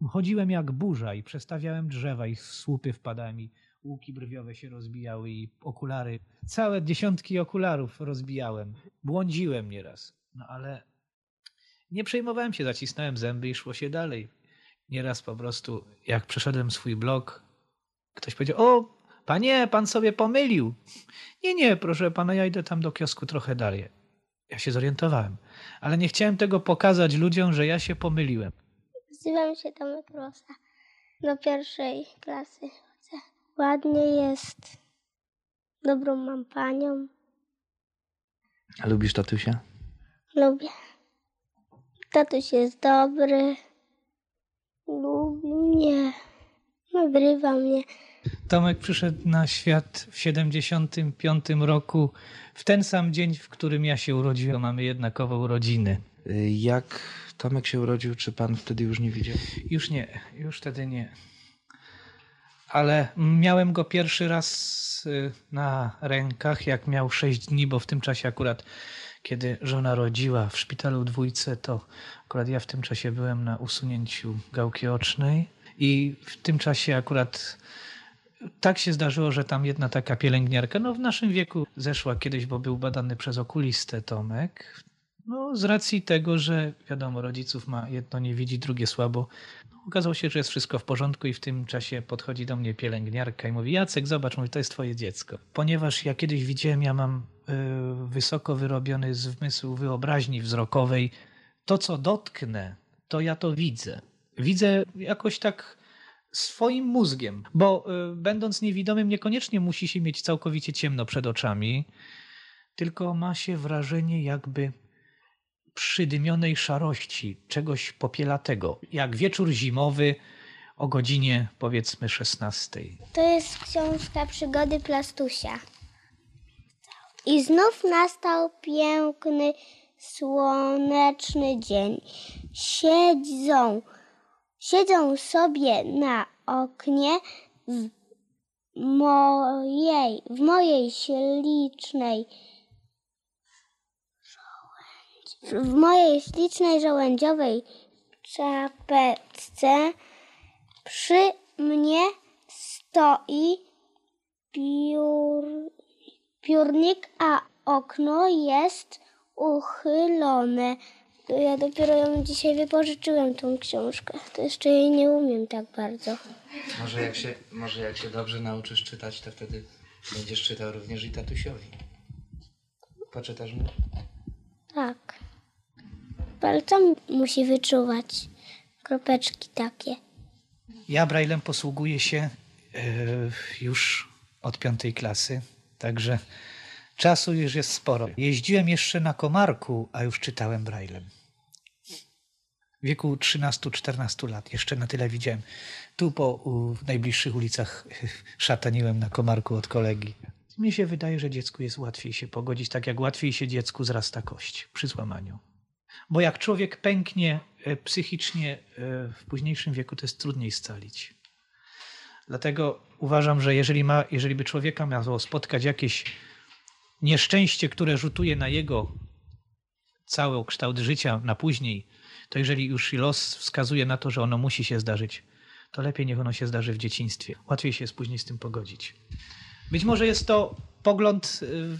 Chodziłem jak burza i przestawiałem drzewa i w słupy wpadałem i łuki brwiowe się rozbijały i okulary. Całe dziesiątki okularów rozbijałem. Błądziłem nieraz. No ale nie przejmowałem się, zacisnąłem zęby i szło się dalej. Nieraz po prostu, jak przeszedłem swój blok, ktoś powiedział: o, panie, pan sobie pomylił. Nie, proszę pana, ja idę tam do kiosku trochę dalej. Ja się zorientowałem, ale nie chciałem tego pokazać ludziom, że ja się pomyliłem. Nazywam się Tomek Rosa. Do pierwszej klasy chodzę. Ładnie jest. Dobrą mam panią. A lubisz tatusia? Lubię. Tatuś jest dobry. Lubi mnie. Nagrywa mnie. Tomek przyszedł na świat w 75 roku, w ten sam dzień, w którym ja się urodziłem. Mamy jednakowo urodziny. Jak Tomek się urodził, czy pan wtedy już nie widział? Już nie, już wtedy nie. Ale miałem go pierwszy raz na rękach, jak miał 6 dni, bo w tym czasie akurat, kiedy żona rodziła w szpitalu Dwójce, to akurat ja w tym czasie byłem na usunięciu gałki ocznej i w tym czasie akurat tak się zdarzyło, że tam jedna taka pielęgniarka, no w naszym wieku zeszła kiedyś, bo był badany przez okulistę Tomek. No z racji tego, że wiadomo, rodziców ma, jedno nie widzi, drugie słabo. Okazało się, że jest wszystko w porządku i w tym czasie podchodzi do mnie pielęgniarka i mówi: Jacek, zobacz, mówi, to jest twoje dziecko. Ponieważ ja kiedyś widziałem, ja mam wysoko wyrobiony zmysł wyobraźni wzrokowej, to co dotknę, to ja to widzę. Widzę jakoś tak swoim mózgiem, bo będąc niewidomym niekoniecznie musi się mieć całkowicie ciemno przed oczami, tylko ma się wrażenie jakby przydymionej szarości, czegoś popielatego, jak wieczór zimowy o godzinie powiedzmy 16. To jest książka Przygody Plastusia. I znów nastał piękny, słoneczny dzień. Siedzą sobie na oknie w mojej ślicznej żołędziowej czapeczce. Przy mnie stoi piórnik, a okno jest uchylone. Ja dopiero ją dzisiaj wypożyczyłem, tą książkę. To jeszcze jej nie umiem tak bardzo. Może jak się dobrze nauczysz czytać, to wtedy będziesz czytał również i tatusiowi. Poczytasz mu? Tak. Palcem musi wyczuwać. Kropeczki takie. Ja Braillem posługuję się już od 5. klasy, także czasu już jest sporo. Jeździłem jeszcze na komarku, a już czytałem Braillem. W wieku 13-14 lat jeszcze na tyle widziałem. Tu w najbliższych ulicach szataniłem na komarku od kolegi. Mnie się wydaje, że dziecku jest łatwiej się pogodzić, tak jak łatwiej się dziecku zrasta kość przy złamaniu. Bo jak człowiek pęknie psychicznie w późniejszym wieku, to jest trudniej scalić. Dlatego uważam, że jeżeli by człowieka miało spotkać jakieś nieszczęście, które rzutuje na jego cały kształt życia na później, to jeżeli już los wskazuje na to, że ono musi się zdarzyć, to lepiej niech ono się zdarzy w dzieciństwie. Łatwiej się jest później z tym pogodzić. Być może jest to pogląd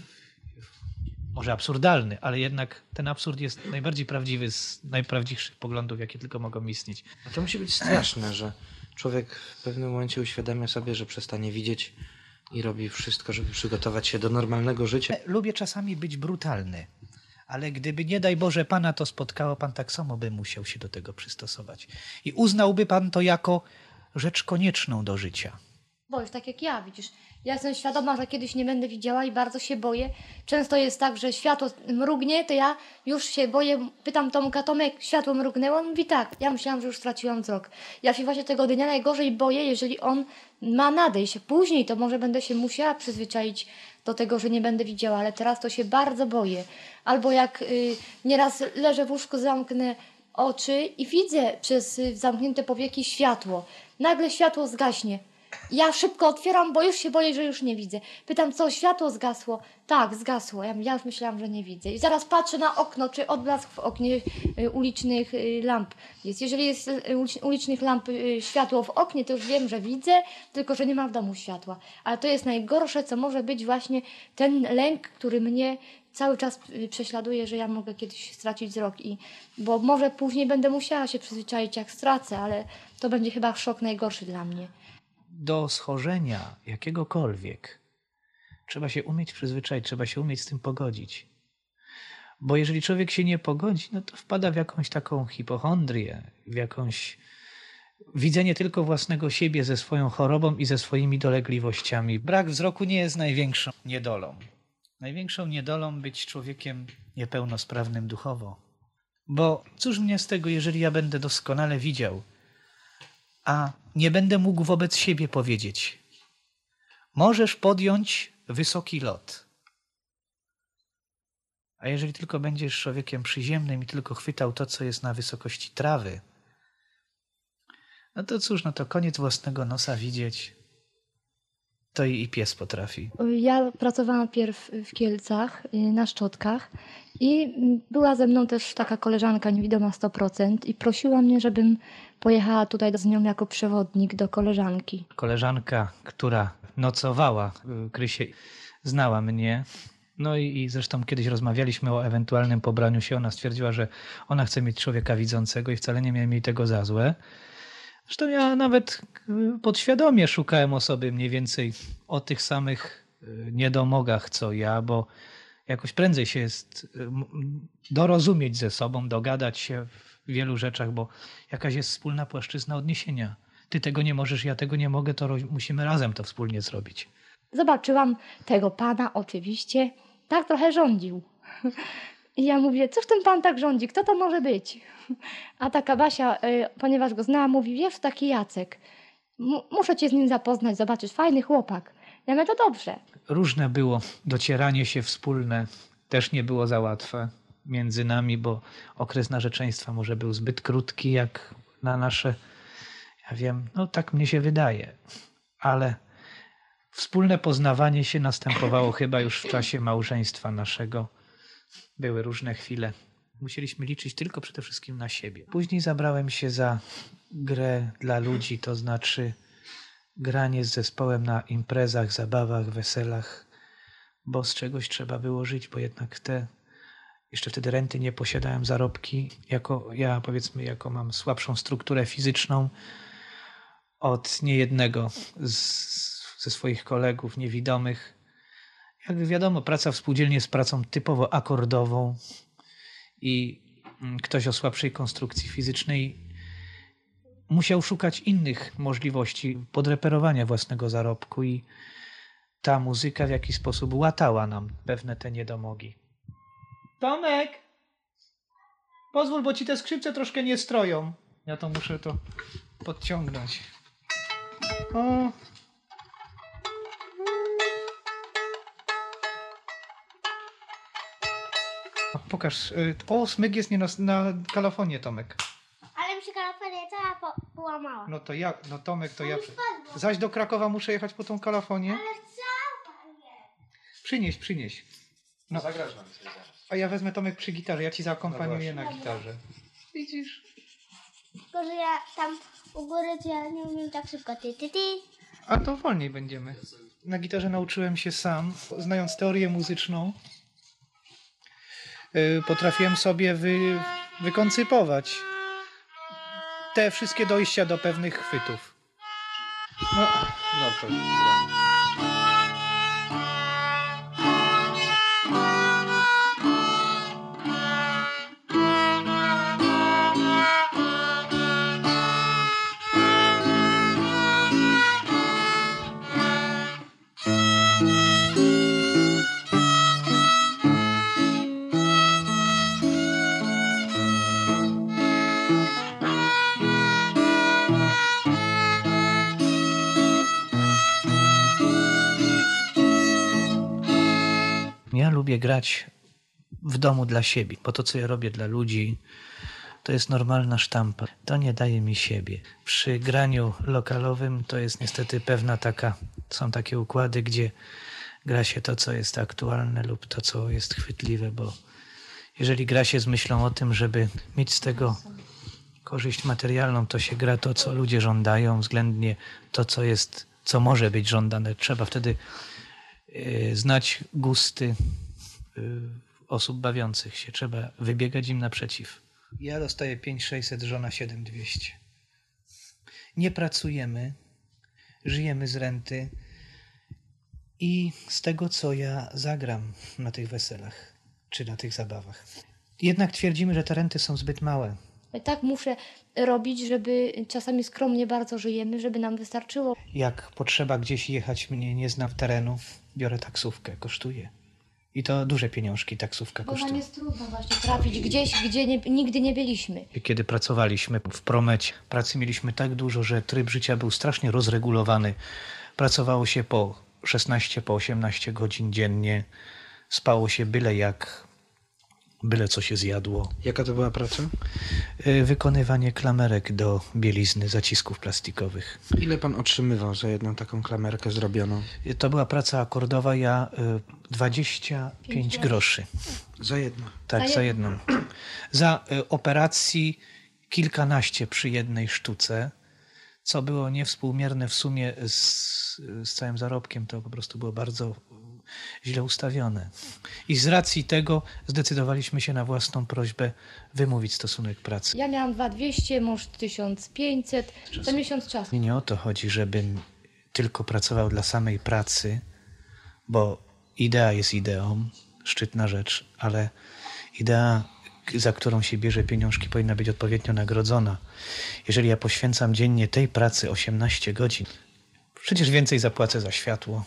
może absurdalny, ale jednak ten absurd jest najbardziej prawdziwy z najprawdziwszych poglądów, jakie tylko mogą istnieć. A to musi być straszne, że człowiek w pewnym momencie uświadamia sobie, że przestanie widzieć i robi wszystko, żeby przygotować się do normalnego życia. Lubię czasami być brutalny, ale gdyby nie daj Boże Pana to spotkało, Pan tak samo by musiał się do tego przystosować. I uznałby Pan to jako rzecz konieczną do życia. Boisz, tak jak ja, widzisz. Ja jestem świadoma, że kiedyś nie będę widziała i bardzo się boję. Często jest tak, że światło mrugnie, to ja już się boję. Pytam Tomka: Tomek, światło mrugnęło? On mówi: tak. Ja myślałam, że już straciłam wzrok. Ja się właśnie tego dnia najgorzej boję, jeżeli on ma nadejść. Później to może będę się musiała przyzwyczaić do tego, że nie będę widziała, ale teraz to się bardzo boję. Albo jak nieraz leżę w łóżku, zamknę oczy i widzę przez zamknięte powieki światło. Nagle światło zgaśnie. Ja szybko otwieram, bo już się boję, że już nie widzę. Pytam, co, światło zgasło? Tak, zgasło. Ja już myślałam, że nie widzę. I zaraz patrzę na okno, czy odblask w oknie ulicznych lamp jest. Jeżeli jest ulicznych lamp światło w oknie, to już wiem, że widzę, tylko że nie ma w domu światła. Ale to jest najgorsze, co może być właśnie ten lęk, który mnie cały czas prześladuje, że ja mogę kiedyś stracić wzrok. Bo może później będę musiała się przyzwyczaić, jak stracę, ale to będzie chyba szok najgorszy dla mnie. Do schorzenia jakiegokolwiek trzeba się umieć przyzwyczaić, trzeba się umieć z tym pogodzić. Bo jeżeli człowiek się nie pogodzi, no to wpada w jakąś taką hipochondrię, w jakąś widzenie tylko własnego siebie ze swoją chorobą i ze swoimi dolegliwościami. Brak wzroku nie jest największą niedolą. Największą niedolą być człowiekiem niepełnosprawnym duchowo. Bo cóż mnie z tego, jeżeli ja będę doskonale widział, a nie będę mógł wobec siebie powiedzieć: możesz podjąć wysoki lot. A jeżeli tylko będziesz człowiekiem przyziemnym i tylko chwytał to, co jest na wysokości trawy, no to cóż, no to koniec własnego nosa widzieć, to i pies potrafi. Ja pracowałam pierw w Kielcach na szczotkach i była ze mną też taka koleżanka niewidoma 100% i prosiła mnie, żebym pojechała tutaj z nią jako przewodnik do koleżanki. Koleżanka, która nocowała w Krysie, znała mnie. No i zresztą kiedyś rozmawialiśmy o ewentualnym pobraniu się. Ona stwierdziła, że ona chce mieć człowieka widzącego i wcale nie miałem jej tego za złe. Zresztą ja nawet podświadomie szukałem osoby mniej więcej o tych samych niedomogach co ja, bo jakoś prędzej się jest dorozumieć ze sobą, dogadać się w wielu rzeczach, bo jakaś jest wspólna płaszczyzna odniesienia. Ty tego nie możesz, ja tego nie mogę, to musimy razem to wspólnie zrobić. Zobaczyłam tego pana oczywiście, tak trochę rządził. I ja mówię, cóż ten pan tak rządzi, kto to może być? A taka Basia, ponieważ go znała, mówi, wiesz, taki Jacek, muszę cię z nim zapoznać, zobaczysz, fajny chłopak. Ja mówię, to dobrze. Różne było docieranie się wspólne, też nie było za łatwe między nami, bo okres narzeczeństwa może był zbyt krótki jak na nasze, ja wiem, no tak mnie się wydaje, ale wspólne poznawanie się następowało chyba już w czasie małżeństwa naszego. Były różne chwile. Musieliśmy liczyć tylko przede wszystkim na siebie. Później zabrałem się za grę dla ludzi, to znaczy granie z zespołem na imprezach, zabawach, weselach, bo z czegoś trzeba było żyć, bo jednak jeszcze wtedy renty nie posiadałem, zarobki. Jako mam słabszą strukturę fizyczną od niejednego ze swoich kolegów niewidomych. Jak wiadomo, praca w spółdzielni jest pracą typowo akordową i ktoś o słabszej konstrukcji fizycznej musiał szukać innych możliwości podreperowania własnego zarobku i ta muzyka w jakiś sposób łatała nam pewne te niedomogi. Tomek! Pozwól, bo ci te skrzypce troszkę nie stroją. Ja to muszę podciągnąć. O! Pokaż. O, smyk jest nie na kalafonie, Tomek. Ale mi się kalaferia cała połamała. No to ja, no Tomek, to ja. Zaś do Krakowa muszę jechać po tą kalafonię. Ale cała jest. Przynieś. No. Zagrasz nam coś zaraz. A ja wezmę Tomek przy gitarze, ja ci zaakompaniuję No na gitarze. Widzisz? Tylko, że ja tam u góry, to ja nie umiem tak szybko. Ty. A to wolniej będziemy. Na gitarze nauczyłem się sam, znając teorię muzyczną. Potrafiłem sobie wykoncypować te wszystkie dojścia do pewnych chwytów. No to ja lubię grać w domu dla siebie, bo to, co ja robię dla ludzi, to jest normalna sztampa. To nie daje mi siebie. Przy graniu lokalowym to jest niestety są takie układy, gdzie gra się to, co jest aktualne lub to, co jest chwytliwe, bo jeżeli gra się z myślą o tym, żeby mieć z tego korzyść materialną, to się gra to, co ludzie żądają, względnie to, co może być żądane. Trzeba wtedy znać gusty osób bawiących się. Trzeba wybiegać im naprzeciw. Ja dostaję 5600, żona 7200. Nie pracujemy, żyjemy z renty i z tego, co ja zagram na tych weselach czy na tych zabawach. Jednak twierdzimy, że te renty są zbyt małe. Tak muszę robić, żeby czasami skromnie bardzo żyjemy, żeby nam wystarczyło. Jak potrzeba gdzieś jechać, mnie nie znam terenu, biorę taksówkę, kosztuje. I to duże pieniążki taksówka Bo nam kosztuje. jest trudno właśnie trafić gdzieś, gdzie nigdy nie byliśmy. Kiedy pracowaliśmy w Promecie, pracy mieliśmy tak dużo, że tryb życia był strasznie rozregulowany. Pracowało się po 16, po 18 godzin dziennie. Spało się byle jak, byle co się zjadło. Jaka to była praca? Wykonywanie klamerek do bielizny, zacisków plastikowych. Ile pan otrzymywał za jedną taką klamerkę zrobioną? To była praca akordowa, ja 25 groszy. Za jedno. Tak, Za za jedną. Za operacji kilkanaście przy jednej sztuce, co było niewspółmierne w sumie z całym zarobkiem. To po prostu było bardzo źle ustawione. I z racji tego zdecydowaliśmy się na własną prośbę wymówić stosunek pracy. Ja miałam 2200, mąż 1500, za miesiąc czasu. I nie o to chodzi, żebym tylko pracował dla samej pracy, bo idea jest ideą, szczytna rzecz, ale idea, za którą się bierze pieniążki, powinna być odpowiednio nagrodzona. Jeżeli ja poświęcam dziennie tej pracy 18 godzin, przecież więcej zapłacę za światło,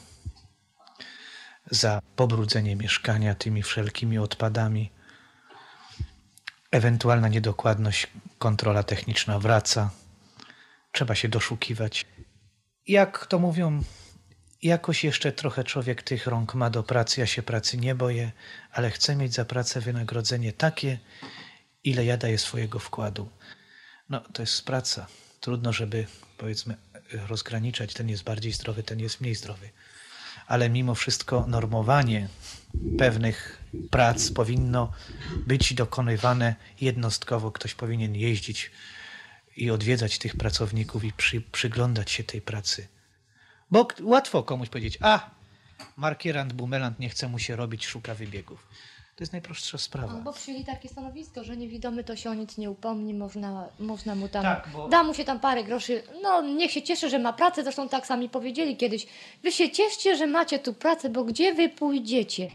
za pobrudzenie mieszkania tymi wszelkimi odpadami. Ewentualna niedokładność, kontrola techniczna wraca. Trzeba się doszukiwać. Jak to mówią, jakoś jeszcze trochę człowiek tych rąk ma do pracy. Ja się pracy nie boję, ale chcę mieć za pracę wynagrodzenie takie, ile ja daję swojego wkładu. No, to jest praca. Trudno, żeby, powiedzmy, rozgraniczać, ten jest bardziej zdrowy, ten jest mniej zdrowy. Ale mimo wszystko normowanie pewnych prac powinno być dokonywane jednostkowo. Ktoś powinien jeździć i odwiedzać tych pracowników i przyglądać się tej pracy. Bo łatwo komuś powiedzieć, markierant, bumelant, nie chce mu się robić, szuka wybiegów. To jest najprostsza sprawa. Bo przyjęli takie stanowisko, że niewidomy to się o nic nie upomni, można mu tam, Tak, bo- da mu się tam parę groszy, no niech się cieszy, że ma pracę, zresztą tak sami powiedzieli kiedyś, wy się cieszcie, że macie tu pracę, bo gdzie wy pójdziecie?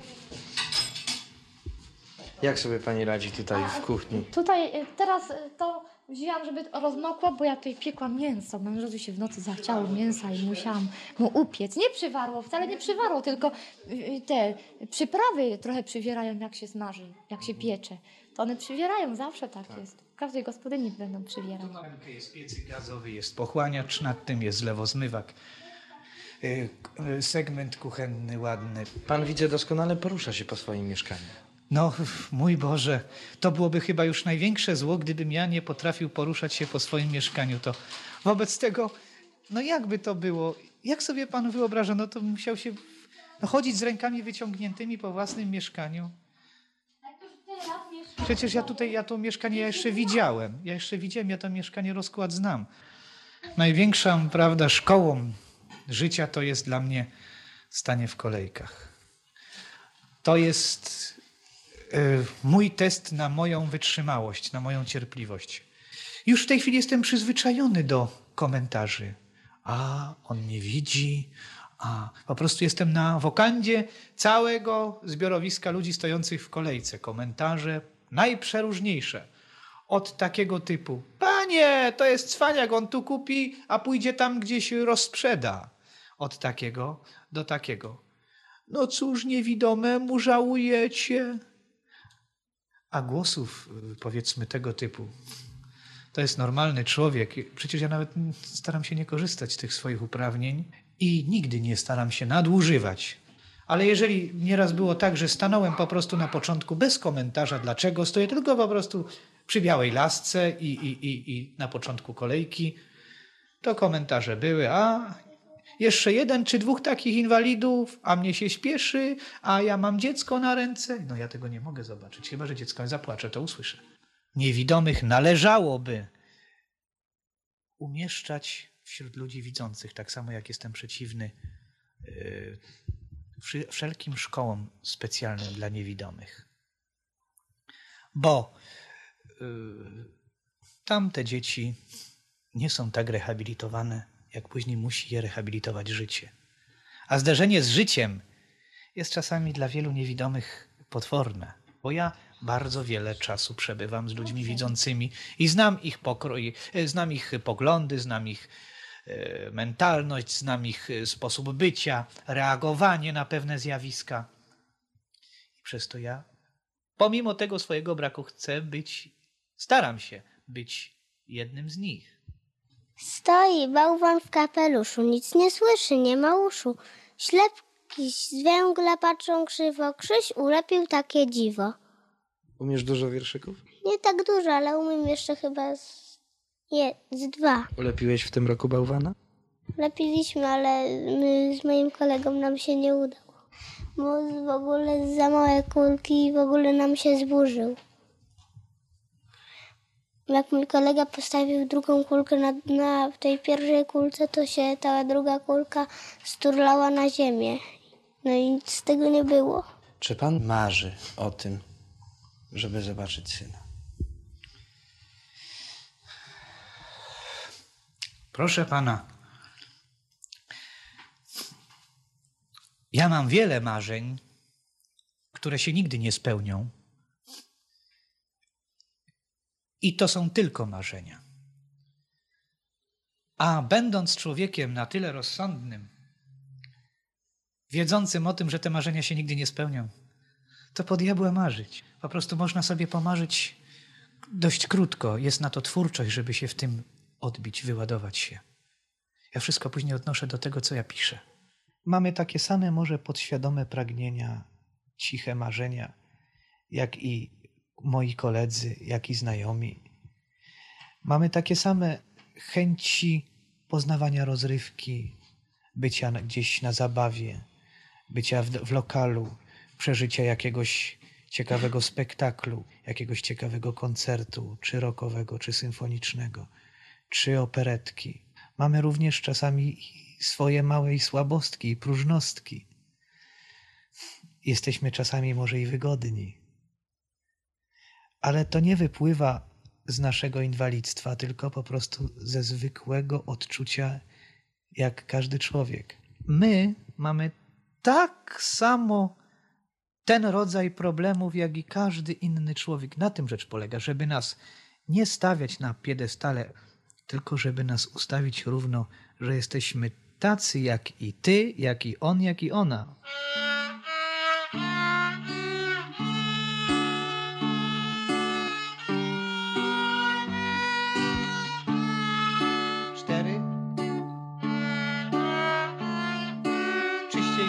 Jak sobie pani radzi tutaj w kuchni? Tutaj teraz to wzięłam, żeby rozmokło, bo ja tutaj piekłam mięso. Mężowi się w nocy zachciało mięsa i musiałam mu upiec. Nie przywarło, wcale nie przywarło, tylko te przyprawy trochę przywierają, jak się smaży, jak się piecze. To one przywierają, zawsze tak jest. W każdej gospodyni będą przywierać. Jest piecyk gazowy, jest pochłaniacz, nad tym jest lewozmywak. Segment kuchenny ładny. Pan, widzę, doskonale porusza się po swoim mieszkaniu. No, mój Boże, to byłoby chyba już największe zło, gdybym ja nie potrafił poruszać się po swoim mieszkaniu. To wobec tego, no jakby to było? Jak sobie pan wyobraża? No to musiał się chodzić z rękami wyciągniętymi po własnym mieszkaniu. Przecież ja to mieszkanie jeszcze widziałem. Ja to mieszkanie rozkład znam. Największą, prawda, szkołą życia to jest dla mnie stanie w kolejkach. To jest mój test na moją wytrzymałość, na moją cierpliwość. Już w tej chwili jestem przyzwyczajony do komentarzy. On nie widzi. Po prostu jestem na wokandzie całego zbiorowiska ludzi stojących w kolejce. Komentarze najprzeróżniejsze. Od takiego typu: panie, to jest cwaniak, on tu kupi, a pójdzie tam gdzieś rozsprzeda. Od takiego do takiego: no cóż, niewidomemu żałujecie. A głosów, powiedzmy, tego typu. To jest normalny człowiek. Przecież ja nawet staram się nie korzystać z tych swoich uprawnień i nigdy nie staram się nadużywać. Ale jeżeli nieraz było tak, że stanąłem po prostu na początku bez komentarza, dlaczego stoję, tylko po prostu przy białej lasce i na początku kolejki, to komentarze były, a jeszcze 1 czy 2 takich inwalidów, a mnie się śpieszy, a ja mam dziecko na ręce. No ja tego nie mogę zobaczyć, chyba że dziecko zapłacze, to usłyszę. Niewidomych należałoby umieszczać wśród ludzi widzących, tak samo jak jestem przeciwny wszelkim szkołom specjalnym dla niewidomych. Bo tamte dzieci nie są tak rehabilitowane, jak później musi je rehabilitować życie. A zderzenie z życiem jest czasami dla wielu niewidomych potworne, bo ja bardzo wiele czasu przebywam z ludźmi widzącymi i znam ich pokrój, znam ich poglądy, znam ich mentalność, znam ich sposób bycia, reagowanie na pewne zjawiska. I przez to ja, pomimo tego swojego braku, staram się być jednym z nich. Stoi bałwan w kapeluszu, nic nie słyszy, nie ma uszu. Ślepki z węgla patrzą krzywo, Krzyś ulepił takie dziwo. Umiesz dużo wierszyków? Nie tak dużo, ale umiem jeszcze chyba z 2. Ulepiłeś w tym roku bałwana? Lepiliśmy, ale my z moim kolegą nam się nie udało. Bo w ogóle za małe kulki i w ogóle nam się zburzył. Jak mój kolega postawił drugą kulkę na tej pierwszej kulce, to się ta druga kulka sturlała na ziemię. No i nic z tego nie było. Czy pan marzy o tym, żeby zobaczyć syna? Proszę pana, ja mam wiele marzeń, które się nigdy nie spełnią. I to są tylko marzenia. A będąc człowiekiem na tyle rozsądnym, wiedzącym o tym, że te marzenia się nigdy nie spełnią, to po diabłe marzyć. Po prostu można sobie pomarzyć dość krótko. Jest na to twórczość, żeby się w tym odbić, wyładować się. Ja wszystko później odnoszę do tego, co ja piszę. Mamy takie same może podświadome pragnienia, ciche marzenia, jak i moi koledzy, jak i znajomi. Mamy takie same chęci poznawania rozrywki, bycia gdzieś na zabawie, bycia w lokalu, przeżycia jakiegoś ciekawego spektaklu, jakiegoś ciekawego koncertu, czy rockowego, czy symfonicznego, czy operetki. Mamy również czasami swoje małe słabostki i próżnostki. Jesteśmy czasami może i wygodni. Ale to nie wypływa z naszego inwalidztwa, tylko po prostu ze zwykłego odczucia, jak każdy człowiek. My mamy tak samo ten rodzaj problemów, jak i każdy inny człowiek. Na tym rzecz polega, żeby nas nie stawiać na piedestale, tylko żeby nas ustawić równo, że jesteśmy tacy jak i ty, jak i on, jak i ona. Czyściej.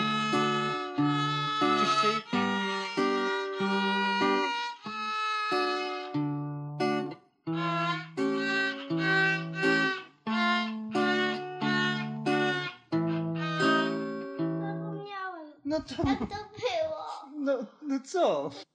Zapomniałem, No to, jak to było. no co?